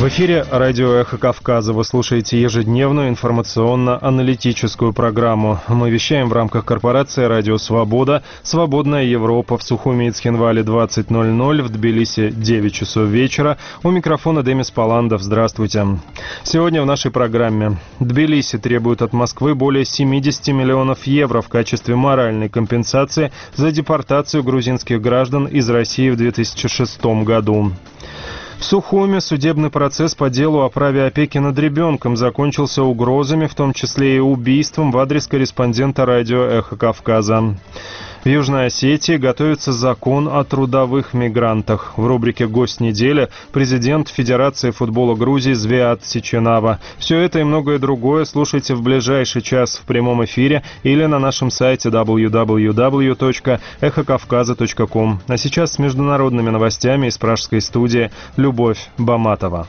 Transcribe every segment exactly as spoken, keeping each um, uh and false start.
В эфире радио «Эхо Кавказа». Вы слушаете ежедневную информационно-аналитическую программу. Мы вещаем в рамках корпорации «Радио Свобода». «Свободная Европа» в Сухуми и Цхинвале двадцать ноль ноль, в Тбилиси девять часов вечера. У микрофона Демис Паландов. Здравствуйте. Сегодня в нашей программе. Тбилиси требует от Москвы более семьдесят миллионов евро в качестве моральной компенсации за депортацию грузинских граждан из России в две тысячи шестом году. В Сухуми судебный процесс по делу о праве опеки над ребенком закончился угрозами, в том числе и убийством, в адрес корреспондента радио «Эхо Кавказа». В Южной Осетии готовится закон о трудовых мигрантах. В рубрике «Гость недели» президент Федерации футбола Грузии Звиат Сиченава. Все это и многое другое слушайте в ближайший час в прямом эфире или на нашем сайте дабл ю дабл ю дабл ю точка эхо кавказа точка ком. А сейчас с международными новостями из пражской студии Любовь Баматова.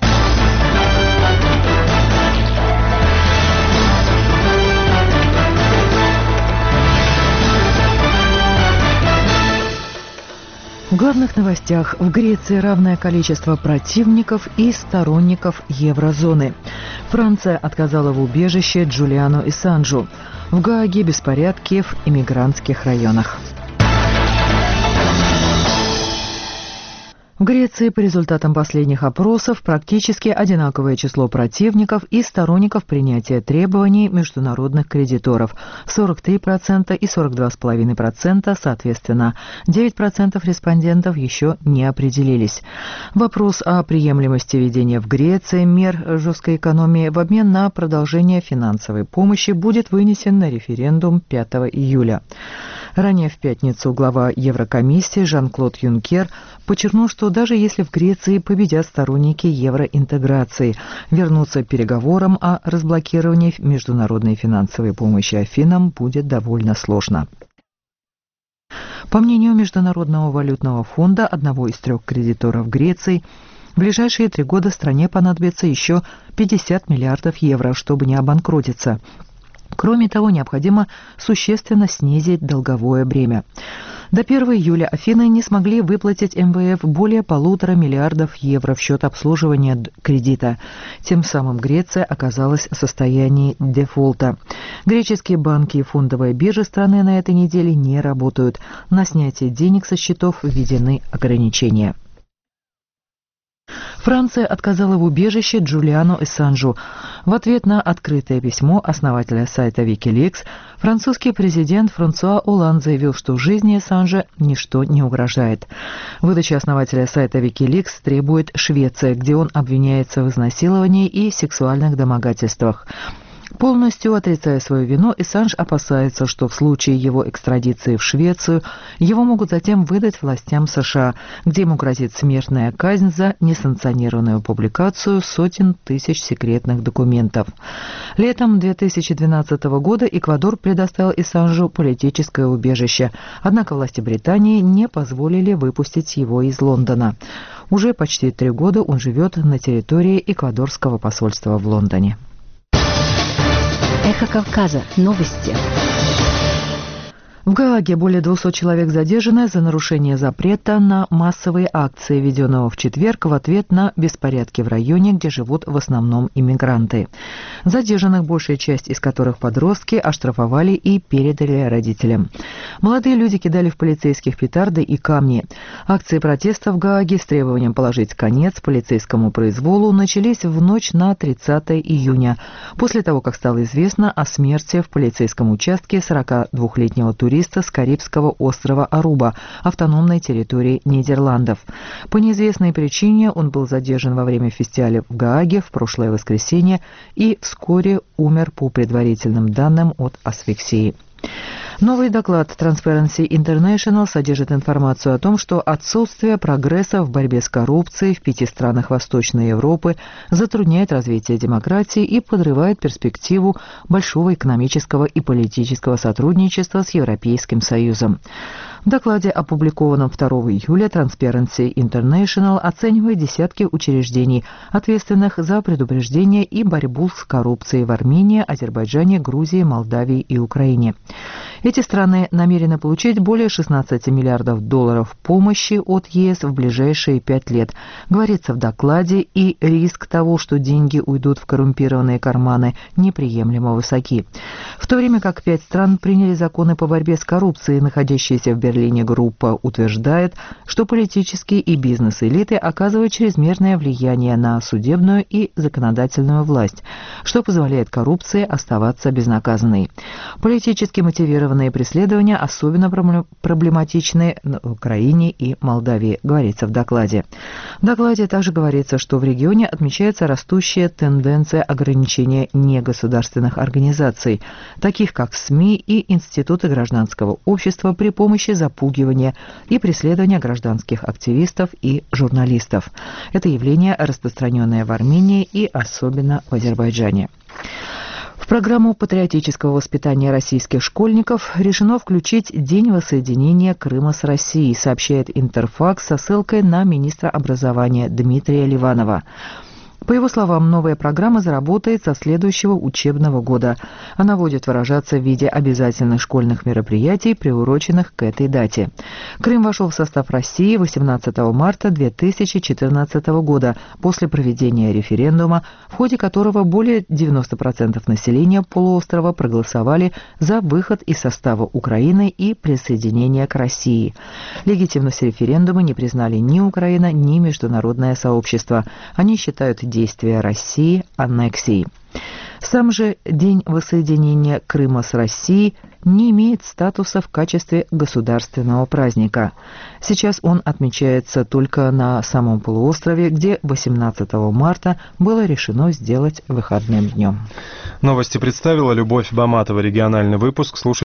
В главных новостях: в Греции равное количество противников и сторонников еврозоны. Франция отказала в убежище Джулиану Ассанжу. В Гааге беспорядки в иммигрантских районах. В Греции по результатам последних опросов практически одинаковое число противников и сторонников принятия требований международных кредиторов – сорок три процента и сорок два целых пять десятых процента соответственно. девять процентов респондентов еще не определились. Вопрос о приемлемости введения в Греции мер жесткой экономии в обмен на продолжение финансовой помощи будет вынесен на референдум пятого июля. Ранее в пятницу глава Еврокомиссии Жан-Клод Юнкер подчеркнул, что даже если в Греции победят сторонники евроинтеграции, вернуться к переговорам о разблокировании международной финансовой помощи Афинам будет довольно сложно. По мнению Международного валютного фонда, одного из трех кредиторов Греции, в ближайшие три года стране понадобится еще пятьдесят миллиардов евро, чтобы не обанкротиться. Кроме того, необходимо существенно снизить долговое бремя. До первого июля Афины не смогли выплатить эм вэ эф более полутора миллиардов евро в счет обслуживания кредита. Тем самым Греция оказалась в состоянии дефолта. Греческие банки и фондовые биржи страны на этой неделе не работают. На снятие денег со счетов введены ограничения. Франция отказала в убежище Джулиану Ассанжу. В ответ на открытое письмо основателя сайта Wikileaks французский президент Франсуа Олланд заявил, что жизни Ассанжа ничто не угрожает. Выдача основателя сайта Wikileaks требует Швеция, где он обвиняется в изнасиловании и сексуальных домогательствах. Полностью отрицая свою вину, Ассанж опасается, что в случае его экстрадиции в Швецию его могут затем выдать властям США, где ему грозит смертная казнь за несанкционированную публикацию сотен тысяч секретных документов. Летом две тысячи двенадцатого года Эквадор предоставил Ассанжу политическое убежище, однако власти Британии не позволили выпустить его из Лондона. Уже почти три года он живет на территории эквадорского посольства в Лондоне. Эхо Кавказа. Новости. В Гааге более двухсот человек задержаны за нарушение запрета на массовые акции, введенного в четверг в ответ на беспорядки в районе, где живут в основном иммигранты. Задержанных, большая часть из которых подростки, оштрафовали и передали родителям. Молодые люди кидали в полицейских петарды и камни. Акции протеста в Гааге с требованием положить конец полицейскому произволу начались в ночь на тридцатое июня, после того, как стало известно о смерти в полицейском участке сорокадвухлетнего туриста с Карибского острова Аруба, автономной территории Нидерландов. По неизвестной причине он был задержан во время фестиваля в Гааге в прошлое воскресенье и вскоре умер по предварительным данным от асфиксии. Новый доклад Transparency International содержит информацию о том, что отсутствие прогресса в борьбе с коррупцией в пяти странах Восточной Европы затрудняет развитие демократии и подрывает перспективу большого экономического и политического сотрудничества с Европейским Союзом. В докладе, опубликованном второго июля, Transparency International оценивает десятки учреждений, ответственных за предупреждение и борьбу с коррупцией в Армении, Азербайджане, Грузии, Молдавии и Украине. Эти страны намерены получить более шестнадцати миллиардов долларов помощи от ЕС в ближайшие пять лет, говорится в докладе, и риск того, что деньги уйдут в коррумпированные карманы, неприемлемо высоки. В то время как пять стран приняли законы по борьбе с коррупцией, находящаяся в Берлине группа утверждает, что политические и бизнес-элиты оказывают чрезмерное влияние на судебную и законодательную власть, что позволяет коррупции оставаться безнаказанной. Политически мотивированные преследования особенно проблематичны на Украине и Молдавии, говорится в докладе. В докладе также говорится, что в регионе отмечается растущая тенденция ограничения негосударственных организаций, таких как СМИ и институты гражданского общества, при помощи запугивания и преследования гражданских активистов и журналистов. Это явление распространенное в Армении и особенно в Азербайджане. В программу патриотического воспитания российских школьников решено включить День воссоединения Крыма с Россией, сообщает Интерфакс со ссылкой на министра образования Дмитрия Ливанова. По его словам, новая программа заработает со следующего учебного года. Она будет выражаться в виде обязательных школьных мероприятий, приуроченных к этой дате. Крым вошел в состав России восемнадцатого марта две тысячи четырнадцатого года после проведения референдума, в ходе которого более девяноста процентов населения полуострова проголосовали за выход из состава Украины и присоединение к России. Легитимность референдума не признали ни Украина, ни международное сообщество. Они считают действия России аннексией. Сам же День воссоединения Крыма с Россией не имеет статуса в качестве государственного праздника. Сейчас он отмечается только на самом полуострове, где восемнадцатого марта было решено сделать выходным днем. Новости представила Любовь Баматова. Региональный выпуск слушайте